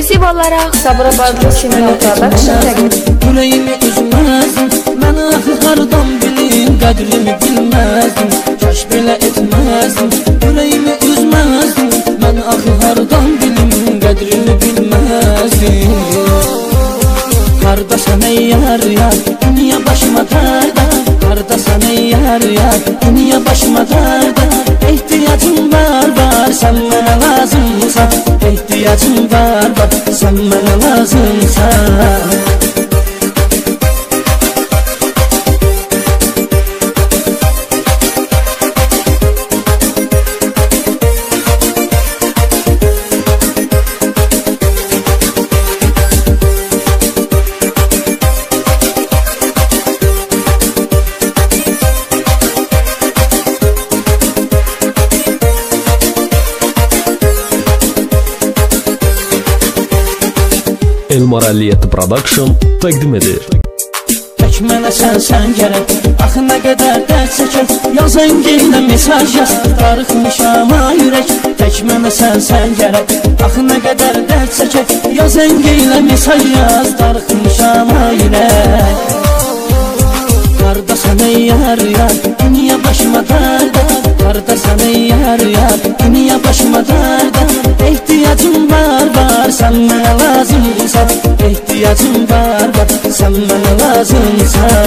Ekskluziv olaraq Sabır Abadlı Sinema Production təqdim. Yüreğimi üzməzdim, mən axı hardan bilim, qədrimi bilməzdim, kaş belə etməzdim. Yüreğimi üzməzdim, mən axı hardan bilim, qədrimi bilməzdim. Qardaşam ey yar yar, dünya başıma dərdə. Qardaşam ey yar yar, dünya başıma dərdə. Ehtiyacım var, sən mənə lazımsan. Ehtiyacım var, sən mənə lazımsan. Elmar Əlliyyəti Production təqdim edir. Tək mənə sən gərək, axı nə qədər dərd çəkək. Yazan geylə mesaj yaz, darıxmışam ürək. Tək mənə sən gərək, axı nə qədər dərd çəkək. Yazan geylə mesaj yaz, darıxmışam ürək. Qardaşam ey yar yar, dünya başıma dərdə. Qardaşam ey yar yar, dünya başıma dərdə. Ehtiyacım var, sən mənə lazımsan. Ehtiyacım var, sən mənə lazımsan.